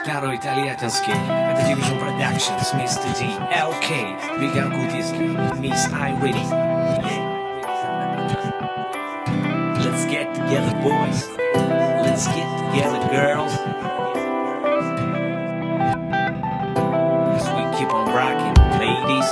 Второй тольяттинский. Это Division Productions, Mr. D, LK, Big Uncle Disney, Miss Irene. Let's get together, boys. Let's get together, girls. As we keep on rocking, ladies.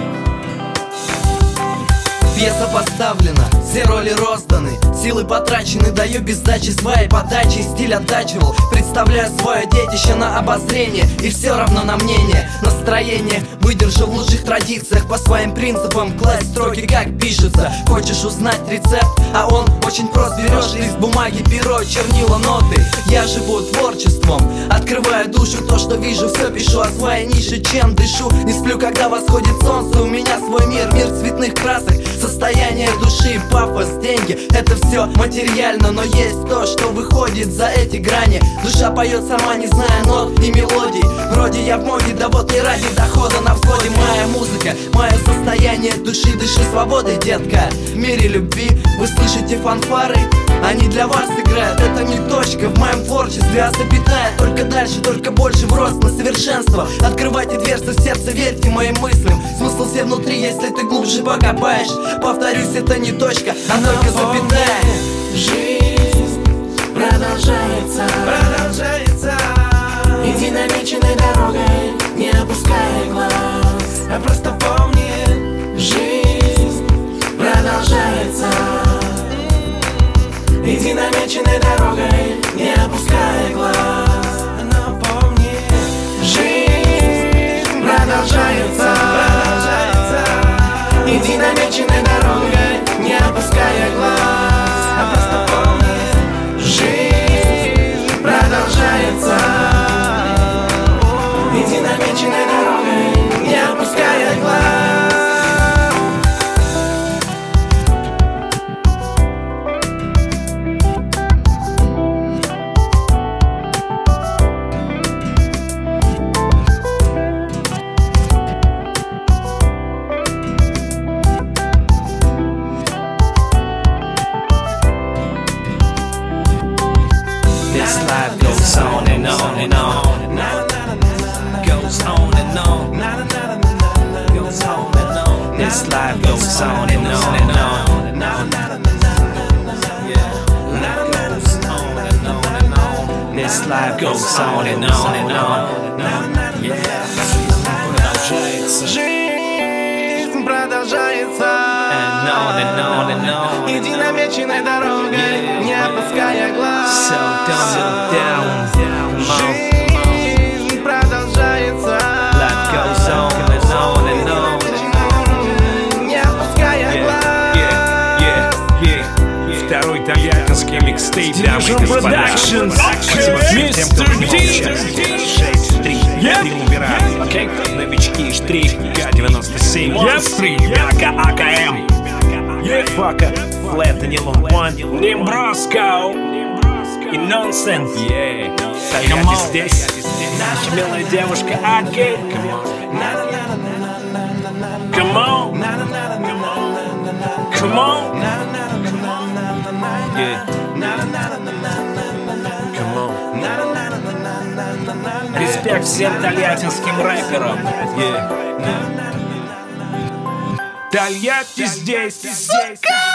Пьеса поставлена, все роли розданы, силы потрачены, даю без сдачи своей подачи. Стиль оттачивал, представляю свое детище на обозрение. И все равно на мнение, настроение выдержал в лучших традициях. По своим принципам класть строки как пишется. Хочешь узнать рецепт, а он очень прост. Берешь лист бумаги, перо, чернила, ноты. Я живу творчеством, открываю душу. То, что вижу, все пишу о своей нише, чем дышу. Не сплю, когда восходит солнце, у меня свой мир, мир цветных красок. Состояние души, пафос, деньги, это все материально. Но есть то, что выходит за эти грани. Душа поет сама, не зная нот и мелодий. Вроде я в моде, да вот не ради дохода на входе. Моя музыка, мое состояние души, дыши свободой, детка. В мире любви вы слышите фанфары, они для вас играют, это не точка в моем творчестве, а запятая. Только дальше, только больше в рост на совершенство. Открывайте дверцы в сердце, верьте моим мыслям. Смысл все внутри, если ты глубже покопаешь. Повторюсь, это не точка, а только запятая. Жизнь продолжается, иди намеченной дорогой, не опускай глаз. А просто помни, жизнь продолжается, иди намеченной дорогой, не опускай глаз. Но помни, жизнь продолжается, иди намеченной дорогой, не опуская глаз. А просто помни, жизнь продолжается, иди намеченной дорогой, не опуская глаз. This life goes on and on and on. Goes on and on. Goes on and on. This life goes on and on and on. Yeah, life goes on and on and on. This life goes on and on and on. Yeah, продолжается. Жизнь продолжается, And on and on and on. иди намеченной дорогой, не опуская глаз. So don't look down. Жизнь продолжается, Life goes on and on and on. не опуская глаз. Второй тольяттинский микстейп, дамы и господа. Спасибо всем тем, кто принимал участие. 6-3, Триумвират, новички, штрих, К-97, Монстры, Бяка, АКМ, Фака, Флэт, Нилон One, Нимброско и Нонсенс. Тольятти здесь, наша милая девушка Аки. Come on, come on, yeah. Come on. Респект всем тольяттинским рэперам. Тольятти здесь, сука!